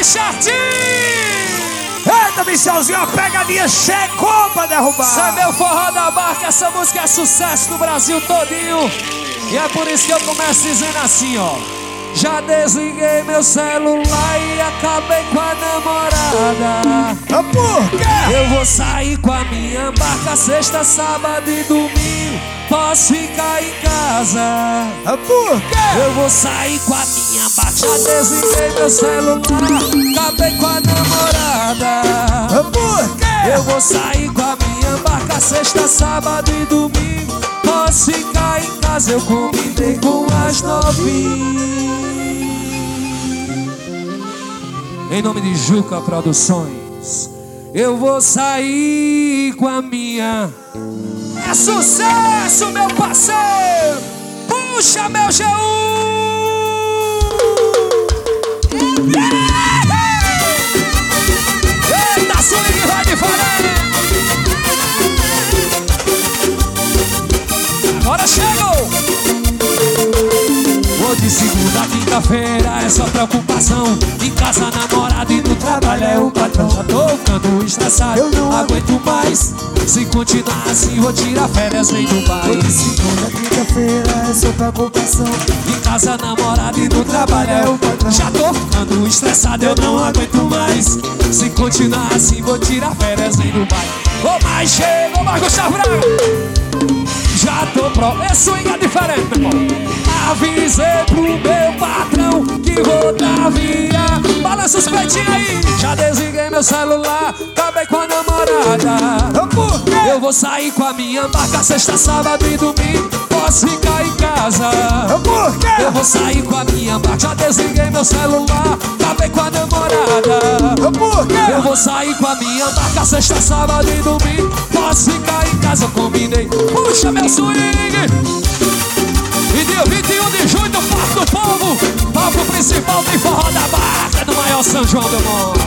Richardinho! Eita, Michelzinho, a pegadinha chegou pra derrubar. Isso é meu forró da barca, essa música é sucesso no Brasil todinho. E é por isso que eu começo dizendo assim, ó. Já desliguei meu celular e acabei com a namorada. Por quê? Eu vou sair com a minha barca sexta, sábado e domingo. Posso ficar em casa. Por quê? Eu vou sair com a minha barca. Já desliguei meu celular, acabei com a namorada. Por quê? Eu vou sair com a minha barca sexta, sábado e domingo. Posso ficar em casa, eu combinei com as novinhas. Em nome de Juca Produções, eu vou sair com a minha. É sucesso, meu parceiro! Puxa, meu G1! Eita, swing vai diferente! Agora chegou! Vou de segunda a quinta-feira, é só preocupação. Em casa, namorado e no trabalho é o patrão. Já tô ficando estressado, eu não aguento mais. Se continuar assim, vou tirar férias em Dubai. Vou de segunda a quinta-feira, é só preocupação. Em casa, namorado e no trabalho é o patrão. Já tô ficando estressado, eu não aguento mais. Se continuar assim, vou tirar férias em Dubai. Ô, mais chega, ô, mais Gustavo Braga. Já tô pro... É swing é diferente, meu irmão. Avisei pro meu patrão que vou dar via. Balança os peitinhos aí. Já desliguei meu celular, acabei com a namorada. Por quê? Eu vou sair com a minha barca sexta, sábado e domingo. Posso ficar em casa. Por quê? Eu vou sair com a minha barca. Já desliguei meu celular, acabei com a namorada. Por quê? Eu vou sair com a minha barca sexta, sábado e domingo. Posso ficar em casa, eu combinei. Puxa meu swing. E dia 21 de junho, no Parque do Povo, palco principal tem forró da barca do maior São João do mundo.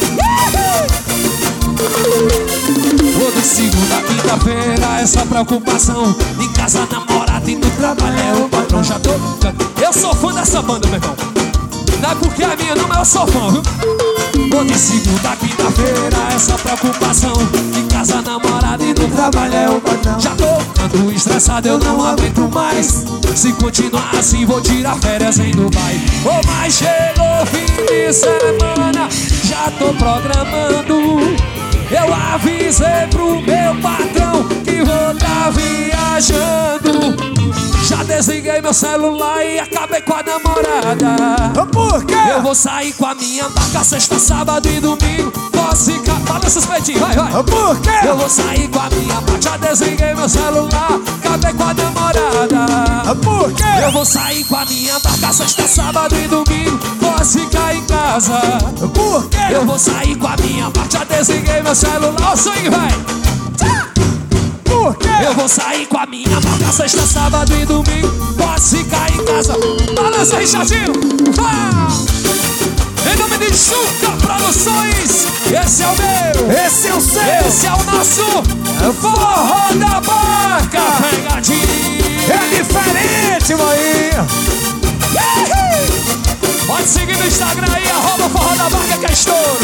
Vou de segunda a quinta-feira, essa preocupação. Em casa, namorado e no trabalho é o patrão. Já tô... Eu sou fã dessa banda, meu irmão. Não é porque é minha não, mas eu sou fã, viu? Vou de segunda a quinta-feira, essa preocupação. Em casa, namorado e no trabalho é o patrão. Já tô ficando estressado, eu não aguento mais. Se continuar assim, vou tirar férias em Dubai. Ô, mas chegou fim de semana, já tô programando. Eu avisei pro meu patrão que vou tá viajando. Já desliguei meu celular e acabei com a namorada. Por quê? Eu vou sair com a minha barca sexta, sábado e domingo. Posso ficar... Balança os peitinhos, vai, vai. Por quê? Eu vou sair com a minha barca. Já desliguei meu celular, acabei com a namorada. Por quê? Eu vou sair com a minha barca sexta, sábado e domingo. Posso ficar em casa. Por quê? Eu vou sair com a minha barca. Já desliguei meu celular. Ó, swing, vai. Por quê? Eu vou sair com a minha barca sexta, sábado e domingo. Posso ficar em casa. Balança, Richardinho. Vá! Em nome de Juca Produções, esse é o meu. Esse é o seu. Esse é o nosso forró da barca. Pegadinha. É diferente, mãe. Pode seguir no Instagram aí, @forró da barca que é estouro.